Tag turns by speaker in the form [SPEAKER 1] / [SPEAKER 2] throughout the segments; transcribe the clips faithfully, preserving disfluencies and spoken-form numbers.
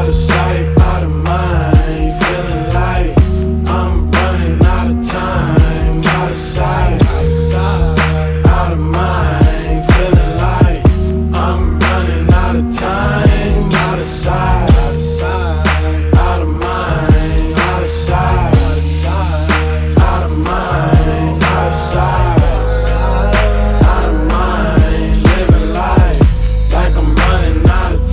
[SPEAKER 1] Out of sight, out of mind, feeling like I'm running out of time. Out of sight, out of sight, out of mind, feeling like I'm running out of time. Out of sight, out of sight, out of mind, out of sight, out of sight, out of mind, out of sight, out of mind, living life like I'm running out of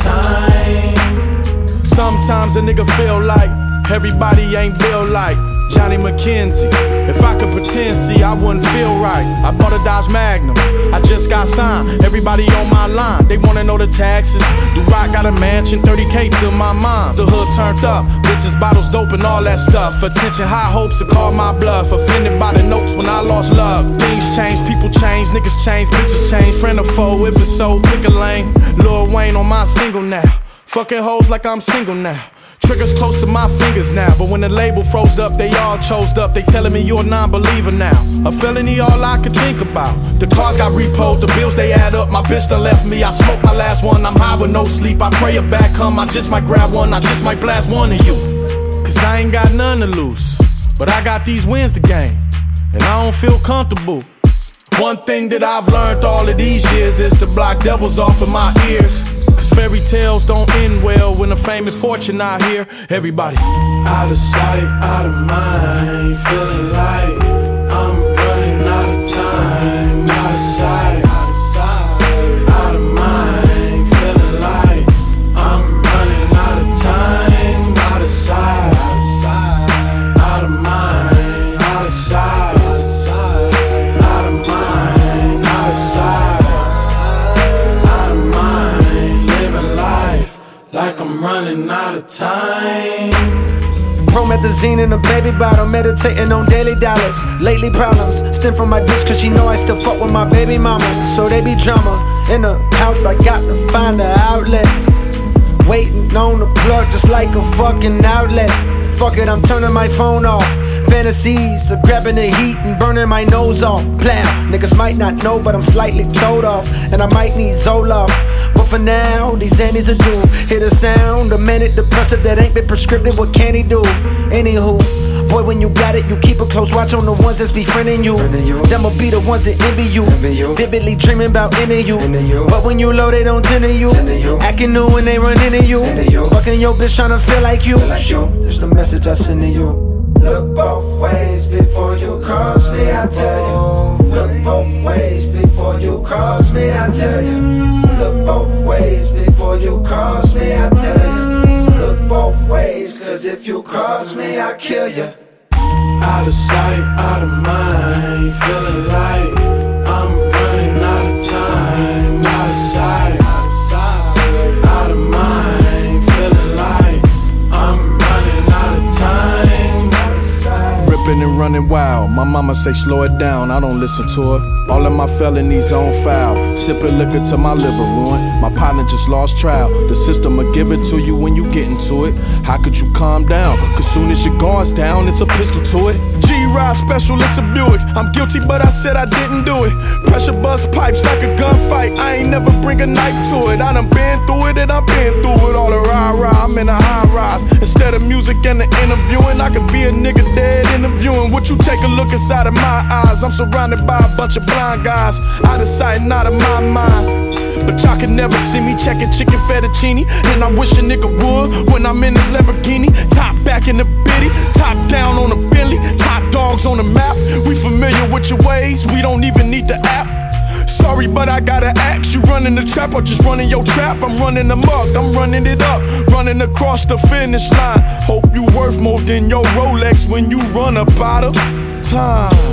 [SPEAKER 1] time.
[SPEAKER 2] Sometimes a nigga feel like everybody ain't built like Johnny McKenzie. If I could pretend, see, I wouldn't feel right. I bought a Dodge Magnum, I just got signed. Everybody on my line, they wanna know the taxes. Do I got a mansion, thirty K to my mom. The hood turned up, bitches, bottles, dope, and all that stuff. Attention, high hopes to call my bluff. Offended by the notes when I lost love. Things change, people change, niggas change, bitches change. Friend or foe, if it's so, pick a lane. Lil Wayne on my single now. Fucking hoes like I'm single now. Triggers close to my fingers now, but when the label froze up, they all chose up. They telling me you're a non-believer now. A felony, all I could think about. The cars got repoed, the bills they add up. My bitch done left me. I smoked my last one. I'm high with no sleep. I pray a back come. I just might grab one. I just might blast one of you. Cause I ain't got none to lose, but I got these wins to gain, and I don't feel comfortable. One thing that I've learned all of these years is to block devils off of my ears. Cause fairy tales don't end well when the fame and fortune out here. Everybody
[SPEAKER 1] out of sight, out of mind, feeling like I'm running out of time. Out of sight, out of sight, out of mind, feeling like I'm running out of time. Out of sight, out of sight, out of mind, out of sight, out of sight, out of mind, out of sight, out of mind, living life like I'm running out of time.
[SPEAKER 3] Promethazine in a baby bottle, meditating on daily dollars. Lately problems stem from my bitch, cause she know I still fuck with my baby mama. So they be drama in the house, I got to find the outlet. Waiting on the plug just like a fucking outlet. Fuck it, I'm turning my phone off. Fantasies of grabbing the heat and burning my nose off. Plow, niggas might not know, but I'm slightly throwed off, and I might need Zoloft. But for now, these Xannies are due. Hear the sound, a manic depressive that ain't been prescribed. What can he do? Anywho, boy, when you got it, you keep a close watch on the ones that's befriending you. Them'll be the ones that envy you. Vividly dreaming about ending you. But when you low, they don't tend to you. Acting new when they run into you. Fucking your bitch trying to feel like you. There's the message I send to you. Look both ways before you cross me, I tell you. Look both ways before you cross me, I tell you. Look both ways before you cross me, I tell you. Look both ways, cause if you cross me, I kill you.
[SPEAKER 1] Out of sight, out of mind, feeling like I'm running out of time. Out of sight, out of sight, out of mind, feeling like I'm running out of time.
[SPEAKER 2] ripping and running wild. My mama say slow it down, I don't listen to her. All of my felonies on file. Sipping liquor till my liver ruined. My partner just lost trial. The system will give it to you when you get into it. How could you calm down? Cause soon as your guard's down, it's a pistol to it. G-Ride special, it's a Buick. I'm guilty, but I said I didn't do it. Pressure bust pipes like a gunfight. I ain't never bring a knife to it. I done been through it and I've been through it. All the rah-rah, I'm in a high rise. Instead of music and the interviewing, I could be a nigga dead interviewing. Would you take a look inside of my eyes? I'm surrounded by a bunch of blind guys. Out of sight and out of my mind. But y'all can never see me checking chicken fettuccine. And I wish a nigga would when I'm in this Lamborghini. Top back in the bitty, top down on the Bentley. Top dogs on the map, we familiar with your ways. We don't even need the app. Sorry, but I gotta ask, you running the trap or just running your trap? I'm running amok, I'm running it up, running across the finish line. Hope you worth more than your Rolex when you run up out of time.